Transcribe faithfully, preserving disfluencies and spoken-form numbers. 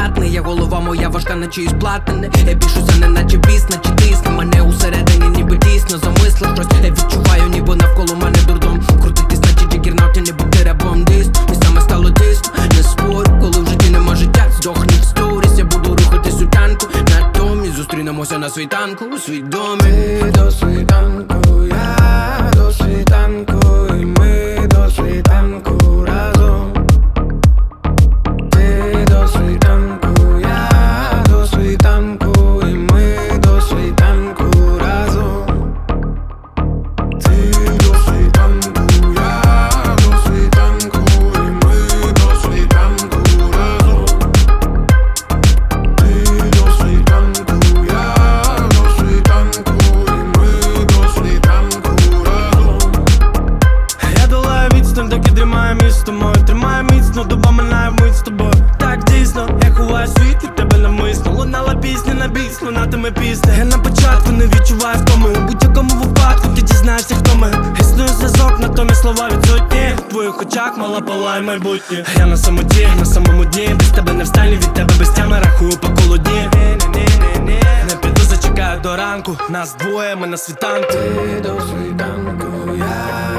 ватний. Я голова моя важка, наче із платини. Я бішуся, не наче біс, наче тисне мене усередині, ніби дійсно замислив щось. Я відчуваю, ніби навколо мене дурдом. Крутитись, наче джигернауті, не бути рабом диск. Місцями стало тисно, не спорю, коли в житті нема життя. Здохні в сторіс, я буду рухатись у танку. Натомість зустрінемося на світанку у свідомі. До світанку, я до світанку, і ми до світанку разом. Ти до світанку, я до світанку, і ми до світанку разом. Ти до світанку, я до світанку, і ми до світанку разом. Ти до світанку, я до світанку, і ми до світанку разом. Я долаю відстань, доки тримаю місто моє. Тримаю міцно, доба минає вмить з тобою. Так дійсно, я ховаю світ від тебе навмисно. Лунала пісня на біс, лунатиме пісня. Я на початку не відчуваю втоми. У будь-якому випадку ти дізнаєшся, хто ми. Існує зв'язок, натомість слова відсутні. В твоїх очах мала палає майбутнє. Я на самоті, на самому дні. Без тебе не встану, від тебе без тями рахую по колу дні. Не піду, зачекаю до ранку. Нас двоє, ми на світанку. Ти до світанку, я